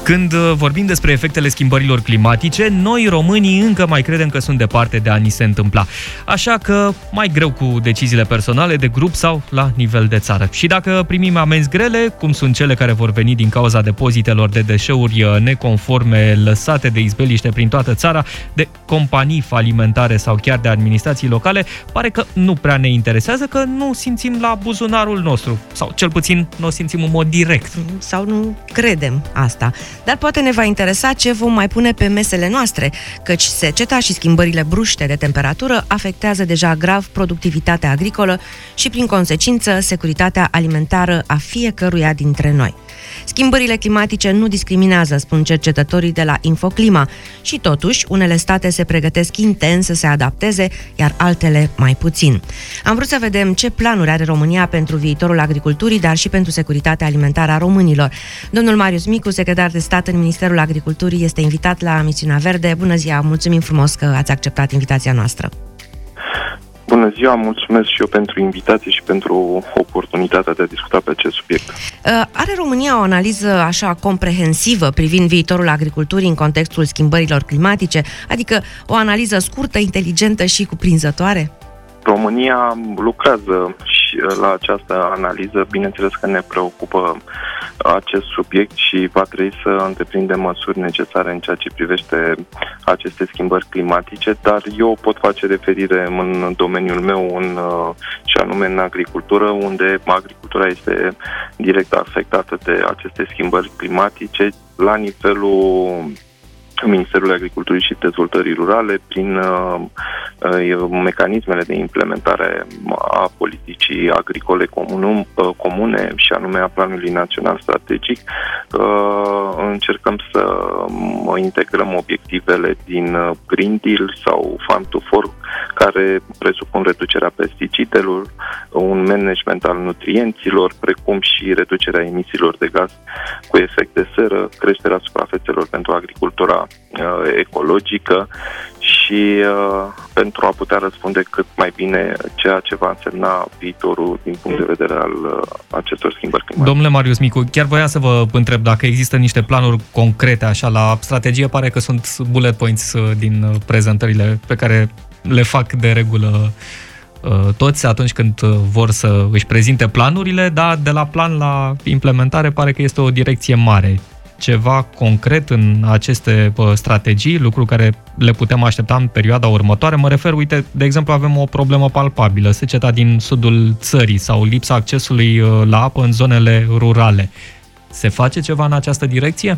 Când vorbim despre efectele schimbărilor climatice, noi românii încă mai credem că sunt departe de a ni se întâmpla. Așa că mai greu cu deciziile personale, de grup sau la nivel de țară. Și dacă primim amenzi grele, cum sunt cele care vor veni din cauza depozitelor de deșeuri neconforme lăsate de izbeliște prin toată țara, de companii falimentare sau chiar de administrații locale, pare că nu prea ne interesează, că nu simțim la buzunarul nostru. Sau cel puțin nu o simțim în mod direct. Sau nu credem asta. Dar poate ne va interesa ce vom mai pune pe mesele noastre, căci seceta și schimbările bruște de temperatură afectează deja grav productivitatea agricolă și, prin consecință, securitatea alimentară a fiecăruia dintre noi. Schimbările climatice nu discriminează, spun cercetătorii de la Infoclima, și totuși, unele state se pregătesc intens să se adapteze, iar altele mai puțin. Am vrut să vedem ce planuri are România pentru viitorul agriculturii, dar și pentru securitatea alimentară a românilor. Domnul Marius Micu, secretar de stat în Ministerul Agriculturii, este invitat la Misiunea Verde. Bună ziua, mulțumim frumos că ați acceptat invitația noastră. Bună ziua, mulțumesc și eu pentru invitație și pentru oportunitatea de a discuta pe acest subiect. Are România o analiză așa comprehensivă privind viitorul agriculturii în contextul schimbărilor climatice? Adică o analiză scurtă, inteligentă și cuprinzătoare? România lucrează și la această analiză. Bineînțeles că ne preocupă acest subiect și va trebui să întreprindem măsuri necesare în ceea ce privește aceste schimbări climatice, dar eu pot face referire în domeniul meu, și anume în agricultură, unde agricultura este direct afectată de aceste schimbări climatice la nivelul Ministerului Agriculturii și Dezvoltării Rurale, prin mecanismele de implementare a politicii agricole comune și anume a Planului Național Strategic, încercăm să integrăm obiectivele din Green Deal sau Farm to Fork, care presupun reducerea pesticidelor, un management al nutrienților, precum și reducerea emisiilor de gaz cu efect de seră, creșterea suprafețelor pentru agricultura ecologică și pentru a putea răspunde cât mai bine ceea ce va însemna viitorul din punct de vedere al acestor schimbări climatice. Domnule Marius Micu, chiar voiam să vă întreb dacă există niște planuri concrete așa la strategie. Pare că sunt bullet points din prezentările pe care le fac de regulă toți atunci când vor să își prezinte planurile, dar de la plan la implementare pare că este o direcție mare. Ceva concret în aceste strategii, lucruri care le putem aștepta în perioada următoare? Mă refer, uite, de exemplu, avem o problemă palpabilă, seceta din sudul țării sau lipsa accesului la apă în zonele rurale. Se face ceva în această direcție?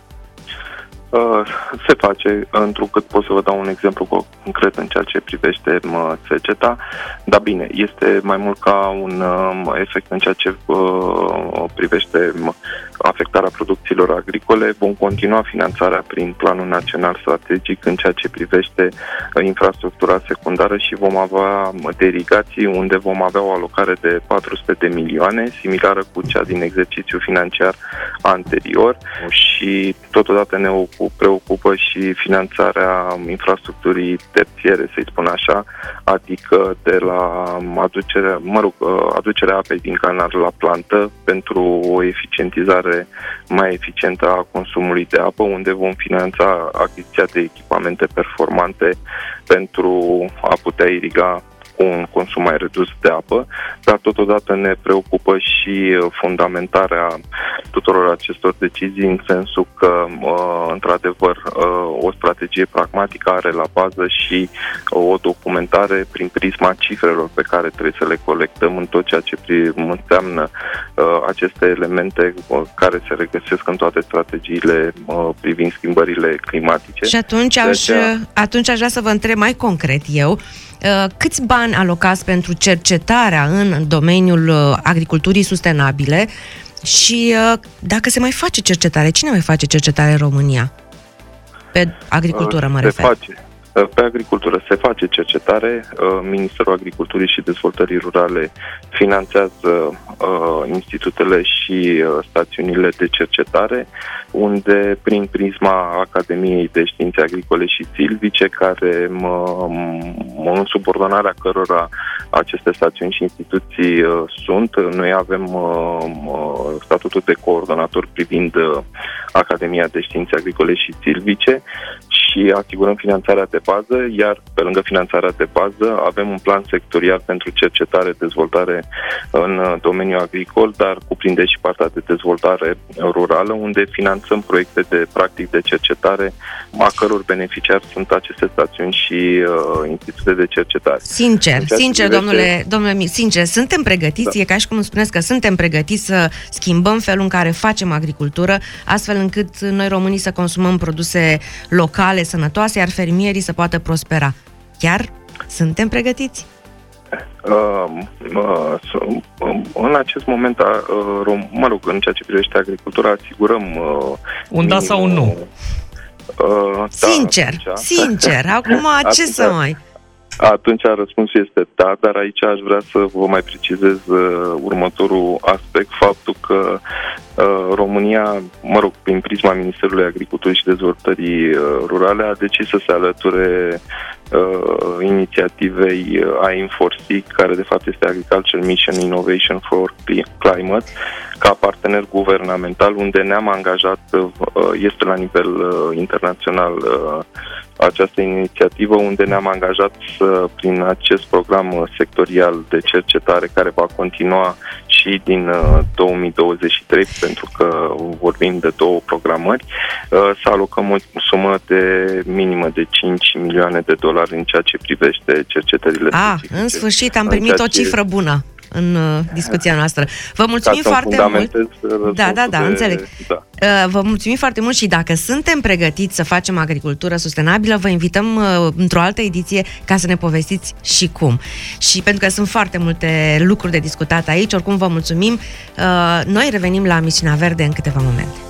Se face, întrucât pot să vă dau un exemplu concret în ceea ce privește seceta, dar bine, este mai mult ca un efect în ceea ce privește afectarea producțiilor agricole. Vom continua finanțarea prin Planul Național Strategic în ceea ce privește infrastructura secundară și vom avea de irigații unde vom avea o alocare de 400 de milioane, similară cu cea din exercițiul financiar anterior, și totodată ne preocupă și finanțarea infrastructurii terțiere, să-i spun așa, adică de la aducerea apei din canal la plantă pentru o eficientizare mai eficientă a consumului de apă, unde vom finanța achiziția de echipamente performante pentru a putea iriga cu un consum mai redus de apă, dar totodată ne preocupă și fundamentarea tuturor acestor decizii în sensul că, într-adevăr, o strategie pragmatică are la bază și o documentare prin prisma cifrelor pe care trebuie să le colectăm în tot ceea ce înseamnă aceste elemente care se regăsesc în toate strategiile privind schimbările climatice. Și atunci aș vrea să vă întreb mai concret eu, câți bani alocați pentru cercetarea în domeniul agriculturii sustenabile și dacă se mai face cercetare, cine mai face cercetare în România? Pe agricultură mă refer. Pe agricultură se face cercetare. Ministerul Agriculturii și Dezvoltării Rurale finanțează institutele și stațiunile de cercetare, unde prin prisma Academiei de Științe Agricole și Silvice, care în subordonarea cărora aceste stațiuni și instituții sunt, noi avem statutul de coordonator privind Academia de Științe Agricole și Silvice și asigurăm finanțarea de bază, iar pe lângă finanțarea de bază avem un plan sectorial pentru cercetare, dezvoltare în domeniul agricol, dar cuprinde și partea de dezvoltare rurală, unde finanțăm proiecte de practic de cercetare, a căror beneficiari sunt aceste stațiuni și institute de cercetare. Sincer, domnule Mic, sincer, suntem pregătiți, da. E ca și cum spuneți că suntem pregătiți să schimbăm felul în care facem agricultură, astfel încât noi românii să consumăm produse locale, sănătoase, iar fermierii să poată prospera. Chiar suntem pregătiți? În acest moment, în ceea ce privește agricultura, asigurăm un da sau un nu? Sincer, acum ce să mai... Atunci răspunsul este da, dar aici aș vrea să vă mai precizez următorul aspect, faptul că România, prin prisma Ministerului Agriculturii și Dezvoltării Rurale, a decis să se alăture inițiativei AIM4C, care de fapt este Agriculture Mission Innovation for Climate, ca partener guvernamental, unde ne-am angajat, este la nivel internațional această inițiativă, unde ne-am angajat prin acest program sectorial de cercetare, care va continua și din 2023, pentru că vorbim de 2 programări, să alocăm o sumă minimă de 5 milioane de dolari în ceea ce privește cercetările specifice. În sfârșit am primit o cifră bună în discuția noastră. Vă mulțumim foarte mult. Da, înțeleg. Da. Vă mulțumim foarte mult și dacă suntem pregătiți să facem agricultură sustenabilă, vă invităm într-o altă ediție ca să ne povestiți și cum. Și pentru că sunt foarte multe lucruri de discutat aici, oricum vă mulțumim. Noi revenim la Misiunea Verde în câteva momente.